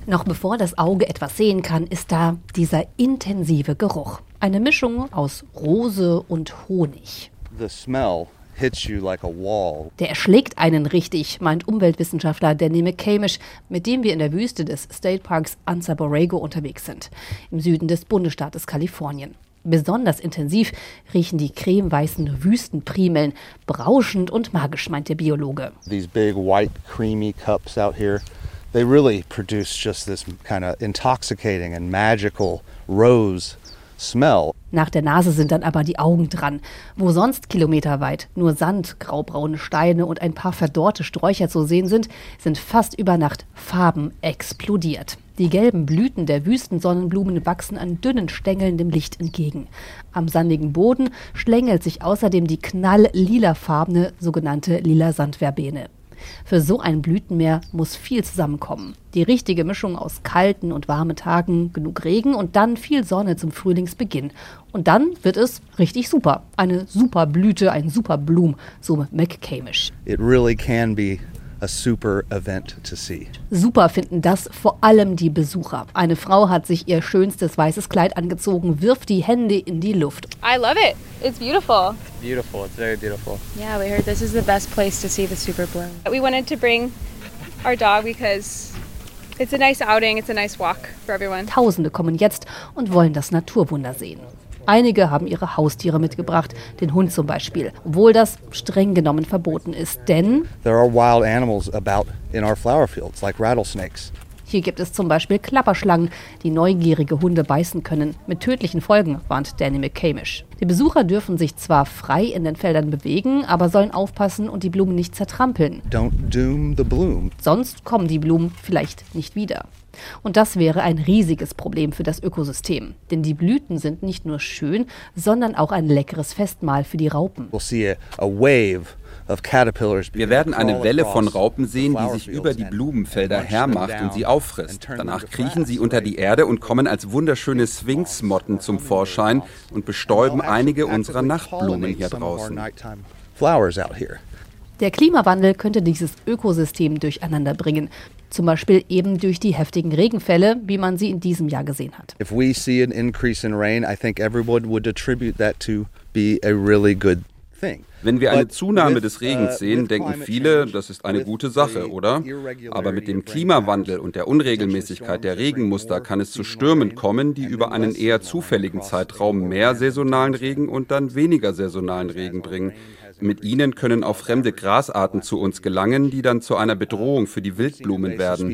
Noch bevor das Auge etwas sehen kann, ist da dieser intensive Geruch. Eine Mischung aus Rose und Honig. The smell hits you like a wall. Der erschlägt einen richtig, meint Umweltwissenschaftler Danny McCamish, mit dem wir in der Wüste des State Parks Anza Borrego unterwegs sind, im Süden des Bundesstaates Kalifornien. Besonders intensiv riechen die cremeweißen Wüstenprimeln, berauschend und magisch, meint der Biologe. These big white creamy cups out here, they really produce just this kind of intoxicating and magical rose smell. Nach der Nase sind dann aber die Augen dran. Wo sonst kilometerweit nur Sand, graubraune Steine und ein paar verdorrte Sträucher zu sehen sind fast über Nacht Farben explodiert. Die gelben Blüten der Wüstensonnenblumen wachsen an dünnen Stängeln dem Licht entgegen. Am sandigen Boden schlängelt sich außerdem die knall-lilafarbene sogenannte Lila-Sandverbene. Für so ein Blütenmeer muss viel zusammenkommen. Die richtige Mischung aus kalten und warmen Tagen, genug Regen und dann viel Sonne zum Frühlingsbeginn. Und dann wird es richtig super. Eine super Blüte, ein super Blum, so McCamish. It really can be a super event to see. Super finden das vor allem die Besucher. Eine Frau hat sich ihr schönstes weißes Kleid angezogen, wirft die Hände in die Luft. I love it. It's beautiful. Beautiful. It's very beautiful. Yeah, we heard this is the best place to see the super bloom. We wanted to bring our dog because it's a nice outing, it's a nice walk for everyone. Tausende kommen jetzt und wollen das Naturwunder sehen. Einige haben ihre Haustiere mitgebracht, den Hund zum Beispiel, obwohl das streng genommen verboten ist, denn There are wild animals about in our flower fields, like rattlesnakes. hier gibt es zum Beispiel Klapperschlangen, die neugierige Hunde beißen können, mit tödlichen Folgen, warnt Danny McCamish. Die Besucher dürfen sich zwar frei in den Feldern bewegen, aber sollen aufpassen und die Blumen nicht zertrampeln. Don't doom the bloom. Sonst kommen die Blumen vielleicht nicht wieder. Und das wäre ein riesiges Problem für das Ökosystem. Denn die Blüten sind nicht nur schön, sondern auch ein leckeres Festmahl für die Raupen. We'll see a wave of caterpillars. Wir werden eine Welle von Raupen sehen, die sich über die Blumenfelder hermacht und sie auffrisst. Danach kriechen sie unter die Erde und kommen als wunderschöne Sphinxmotten zum Vorschein und bestäuben einige unserer Nachtblumen hier draußen. Flowers out here. Der Klimawandel könnte dieses Ökosystem durcheinander bringen. Zum Beispiel eben durch die heftigen Regenfälle, wie man sie in diesem Jahr gesehen hat. If we see an increase in rain, I think everyone would attribute that to be a really good thing. Wenn wir eine Zunahme des Regens sehen, denken viele, das ist eine gute Sache, oder? Aber mit dem Klimawandel und der Unregelmäßigkeit der Regenmuster kann es zu Stürmen kommen, die über einen eher zufälligen Zeitraum mehr saisonalen Regen und dann weniger saisonalen Regen bringen. Mit ihnen können auch fremde Grasarten zu uns gelangen, die dann zu einer Bedrohung für die Wildblumen werden.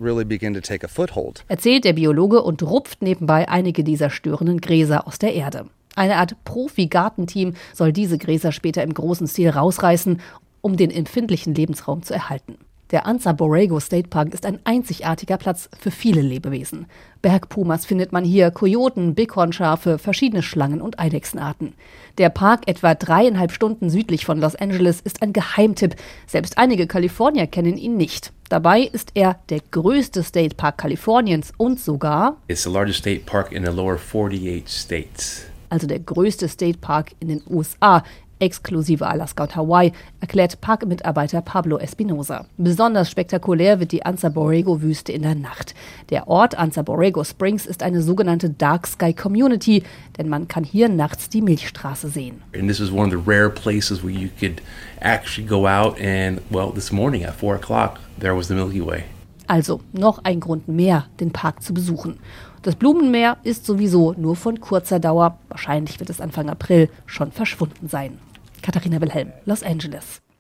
Erzählt der Biologe und rupft nebenbei einige dieser störenden Gräser aus der Erde. Eine Art Profi-Gartenteam soll diese Gräser später im großen Stil rausreißen, um den empfindlichen Lebensraum zu erhalten. Der Anza Borrego State Park ist ein einzigartiger Platz für viele Lebewesen. Bergpumas findet man hier, Kojoten, Bighornschafe, verschiedene Schlangen und Eidechsenarten. Der Park etwa 3,5 Stunden südlich von Los Angeles ist ein Geheimtipp. Selbst einige Kalifornier kennen ihn nicht. Dabei ist er der größte State Park Kaliforniens und sogar It's the largest state park in the lower 48 states. Also der größte State Park in den USA, exklusive Alaska und Hawaii, erklärt Parkmitarbeiter Pablo Espinosa. Besonders spektakulär wird die Anza Borrego Wüste in der Nacht. Der Ort Anza Borrego Springs ist eine sogenannte Dark Sky Community, denn man kann hier nachts die Milchstraße sehen. And this is one of the rare places where you could actually go out and, well, this morning at 4 o'clock, there was the Milky Way. Also noch ein Grund mehr, den Park zu besuchen. Das Blumenmeer ist sowieso nur von kurzer Dauer. Wahrscheinlich wird es Anfang April schon verschwunden sein. Katharina Wilhelm, Los Angeles.